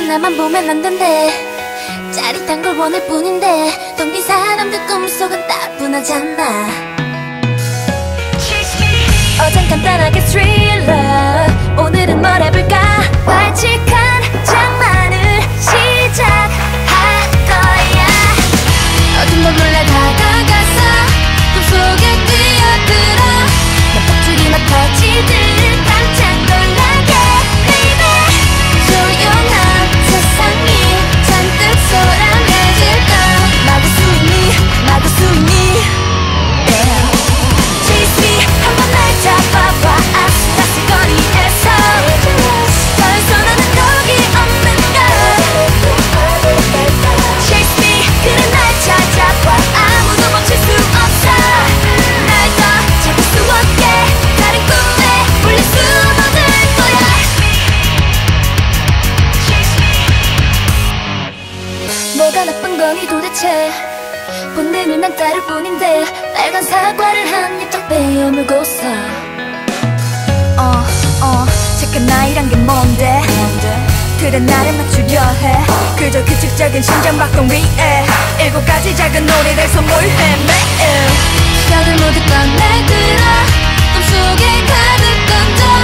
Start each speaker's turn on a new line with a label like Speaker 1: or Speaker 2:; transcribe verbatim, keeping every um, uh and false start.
Speaker 1: 나만 보면 안 된대. 짜릿한 걸 원할 뿐인데 텅빈 사람들 꿈속은 따분하잖아. 어젠 간단하게 스릴러, 오늘은 뭘 해볼까? 발칙한 장난을 시작할 거야. 어둠 못 몰래 다가가서 꿈속에 뛰어들어. 내 폭죽이 막 터지듯 깜짝 놀라게 baby. 조용한 세상이 잔뜩 소란해질까. 마구 숨이 마구 숨이 Chase me, 한번 날 잡아봐. 아스타스 거리에서 벌써 나는 거기 없는 걸. Chase me, 그래 날 찾아봐. 아무도 멈출 수 없어. 날 더 잡을 수 없게 다른 꿈에 울려 숨어들 거야. 뭐가 나쁜 거니 도대체. 본능은 난 따를 뿐인데 빨간 사과를 한 입 딱 베어물고서 어, 어, 잠깐 나이란 게 뭔데? 그래 나를 맞추려 해. 그저 규칙적인 심장박동 위에 일곱 가지 작은 놀이를 선물해 매일. 벽을 모두 꺼내들어 꿈속에 가득 던져.